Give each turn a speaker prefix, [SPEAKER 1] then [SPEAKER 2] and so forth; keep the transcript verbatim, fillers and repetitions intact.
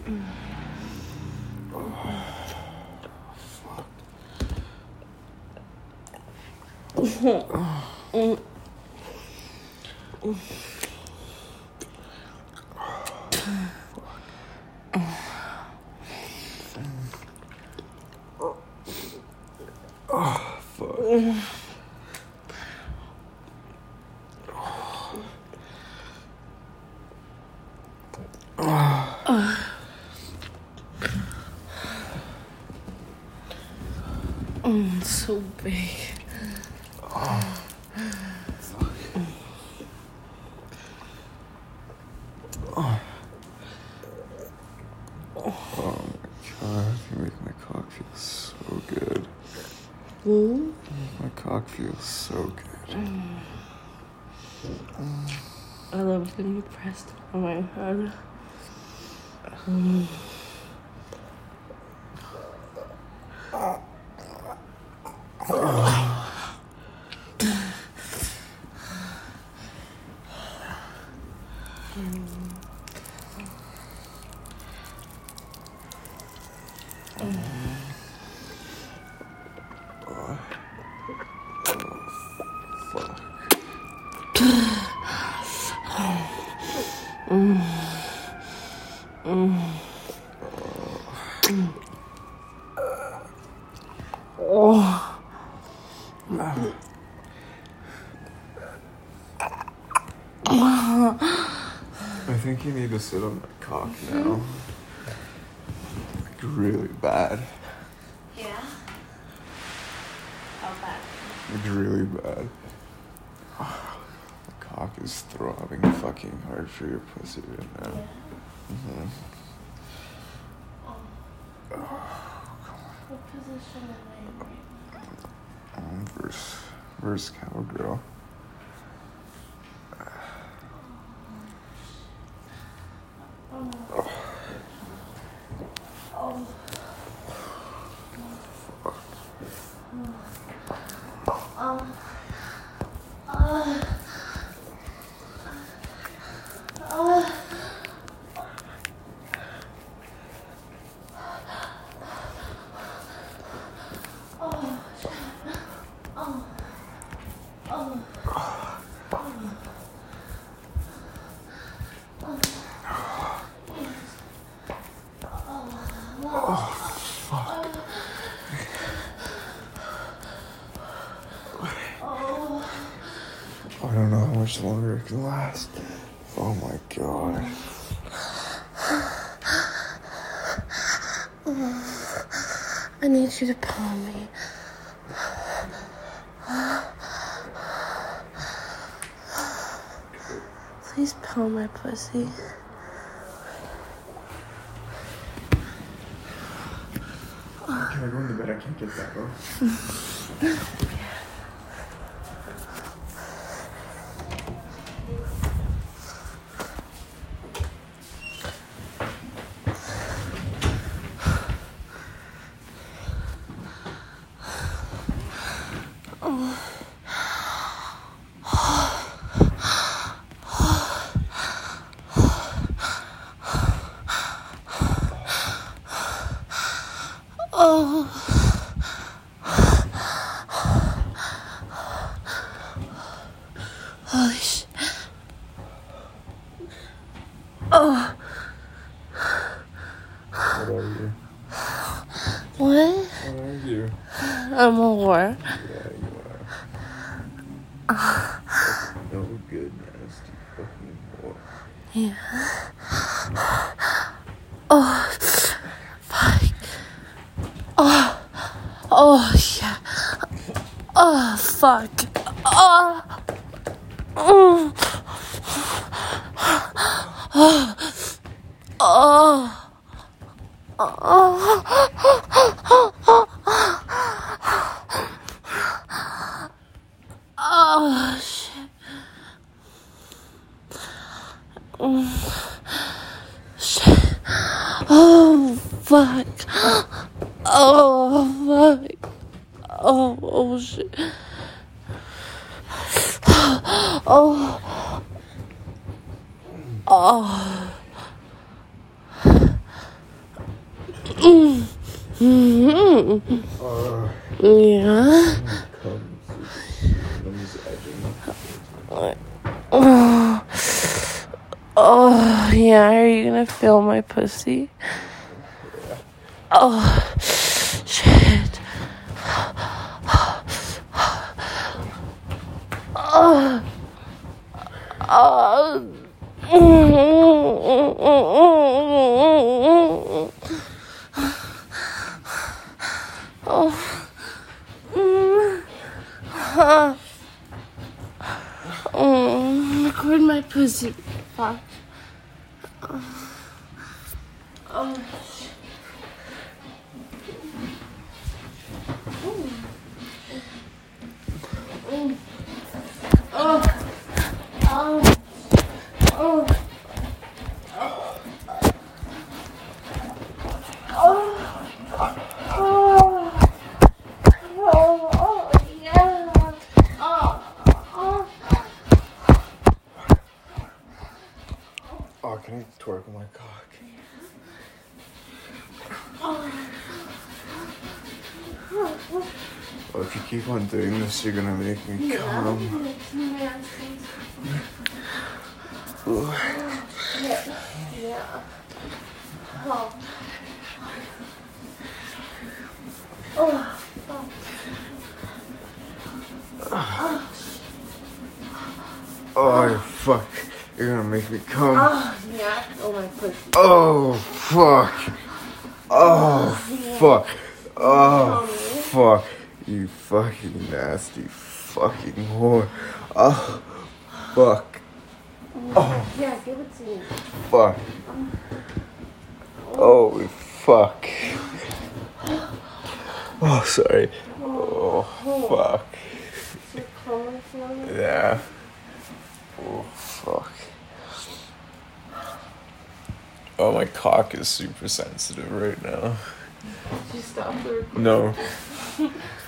[SPEAKER 1] Mm, so big.
[SPEAKER 2] Oh, fuck. Oh. Oh my god, you make my cock feel so good.
[SPEAKER 1] Mm?
[SPEAKER 2] My cock feels so good.
[SPEAKER 1] Mm. Mm. I love when you pressed on my head. Mm.
[SPEAKER 2] Oh.
[SPEAKER 1] Mm. Mm. Mm. Oh.
[SPEAKER 2] I think you need to sit on my cock now. Like really bad.
[SPEAKER 1] Yeah? How bad?
[SPEAKER 2] Like really bad. My cock is throbbing fucking hard for your pussy right now.
[SPEAKER 1] Yeah.
[SPEAKER 2] Mm-hmm.
[SPEAKER 1] Oh.
[SPEAKER 2] Oh, come on.
[SPEAKER 1] What position am I in right now?
[SPEAKER 2] Um, verse, verse cowgirl.
[SPEAKER 1] Oh.
[SPEAKER 2] Oh.
[SPEAKER 1] Oh.
[SPEAKER 2] Fuck.
[SPEAKER 1] Oh. Uh. Uh. Oh, shit. Oh. Oh.
[SPEAKER 2] I don't know how much longer it can last. Oh my god.
[SPEAKER 1] I need you to pull me. Please pull my pussy.
[SPEAKER 2] Can I go in the bed? I can't get that, bro.
[SPEAKER 1] Oh. Holy shit. Oh.
[SPEAKER 2] What are you?
[SPEAKER 1] What?
[SPEAKER 2] What are you?
[SPEAKER 1] I'm a whore.
[SPEAKER 2] Yeah, you are. That's no good, nasty fucking boy.
[SPEAKER 1] Yeah. Oh. Fuck. Oh. Oh, yeah. Oh, fuck. Oh. Oh. Oh. Oh. Oh, shit. Shit. Oh, fuck. Oh, fuck. Oh, oh, shit. Oh. Oh. Mm-hmm.
[SPEAKER 2] Uh,
[SPEAKER 1] Yeah. Oh. Oh, yeah. Are you gonna feel my pussy? Oh, shit. Oh. Oh. Oh. Oh. Oh. Record my pussy. Fuck. Oh. Oh.
[SPEAKER 2] Oh, can I twerk on my cock? Oh, if you keep on doing this, you're gonna make me come.
[SPEAKER 1] Yeah. Yeah. Oh. Oh. Oh.
[SPEAKER 2] Oh, fuck. You're gonna make me come.
[SPEAKER 1] Oh, yeah. Oh, my pussy.
[SPEAKER 2] Oh, fuck. Oh, fuck. Oh, fuck. You fucking nasty fucking whore. Oh, fuck. Oh,
[SPEAKER 1] yeah, give it to me.
[SPEAKER 2] Fuck. Oh, fuck. Oh, sorry. Oh, fuck. Yeah. Oh, fuck. Oh, my cock is super sensitive right now.
[SPEAKER 1] Did you stop the recording?
[SPEAKER 2] No.